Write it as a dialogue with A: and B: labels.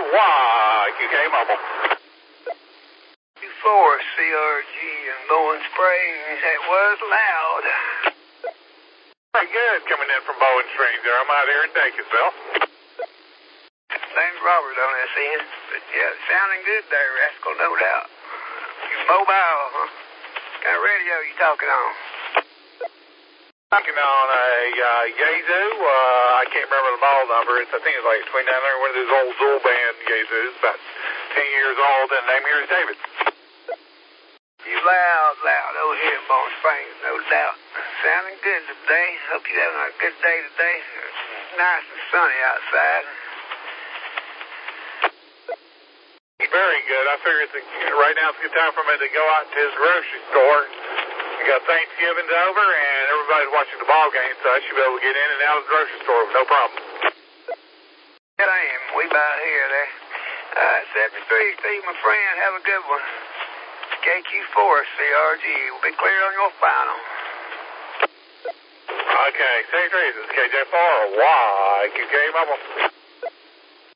A: YQK Mobile.
B: 4 CRG in Bowling Springs. That was loud.
A: Pretty good coming in from Bowling Springs there. I'm out here and take yourself.
B: Name's Robert on this end. But yeah, sounding good there, Rascal, no doubt. You mobile, huh? What kind of radio you talking on?
A: Talking on a Yazoo. I can't remember the model number. I think it's like between down there, one of those old Zool band Yazoos, about 10 years old, and the name here is David.
B: You loud over here in Bowling Springs, no doubt. Sounding good today. Hope you're having a good day today. It's nice and sunny outside.
A: Very good. I figure right now it's a good time for me to go out to his grocery store. We got Thanksgiving's over and everybody's watching the ball game, so I should be able to get in and out of the grocery store with no problem.
B: Good I am. We about here there. 73, Steve, my friend. Have a good one. KQ4 CRG. We'll be clear on your final.
A: Okay, 73, this is KJ4 YQK Mobile.